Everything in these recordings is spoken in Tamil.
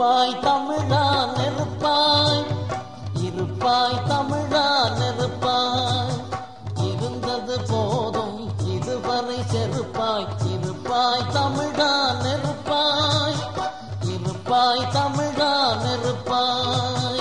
இருப்பாய் தமிழா நெருப்பாய், இருப்பாய் தமிழா நெருப்பாய், இருந்தது போதும் இதுவரை செருப்பாய், இருப்பாய் தமிழா நெருப்பாய், இருப்பாய் தமிழா நெருப்பாய்.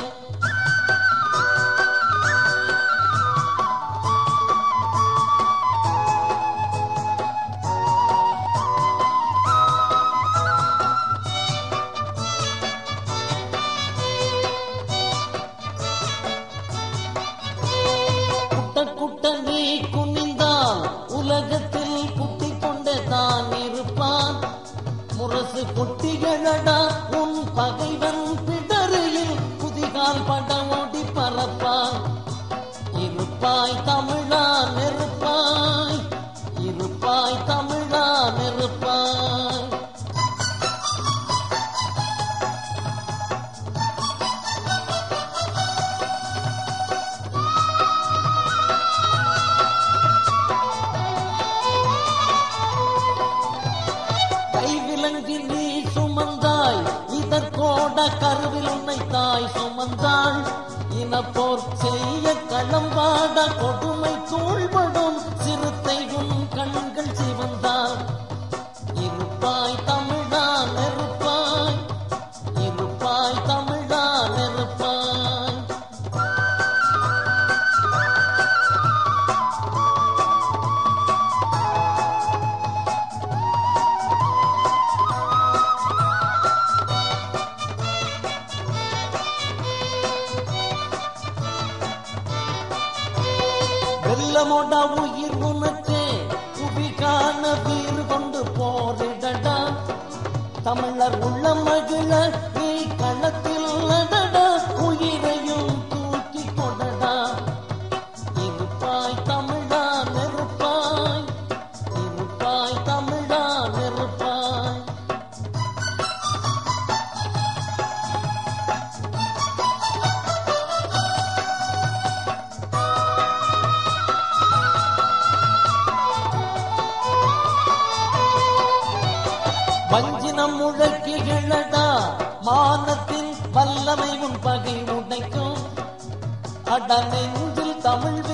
குட்ட நீ குனிந்தால் உலகத்தில் குட்டிக் கொண்டே தான் இருப்பான். முரசு குட்டிகளடா உன் பகைவன் பிடரையில் குதிகால் பட ஓடி பறப்பான். இருப்பாய் தமிழா நெருப்பாய், இருப்பாய் தமிழா நெருப்பாய். கைவிலங்கில் நீ சுமந்தாய், இதற்கோட கருவில் உன்னை தாய் சுமந்தாள். இனப்போர் செய்ய களம்பாட கொடுமை தூள்படும் சிறுத்தை உன் கண்கள் சிவந்தாள். இருப்பாய் தமிழா நெருப்பாய், இருப்பாய் தமிழா நெருப்பாய். வெல்லமோட உயிர் உனக்கு புவிகான வீர் கொண்டு போரிடடா. தமிழர் உள்ள மகிழ நீ களத்தில் நடடா, உயிரையும் தூக்கி கொடடா. இருப்பாய் தமிழா நெருப்பாய், இருப்பாய் தமிழா நெருப்பாய். வஞ்சினம் முழக்கிகளடா, மானத்தின் வல்லமை உன் பகை உடைக்கும். அட நெஞ்சில் தமிழ்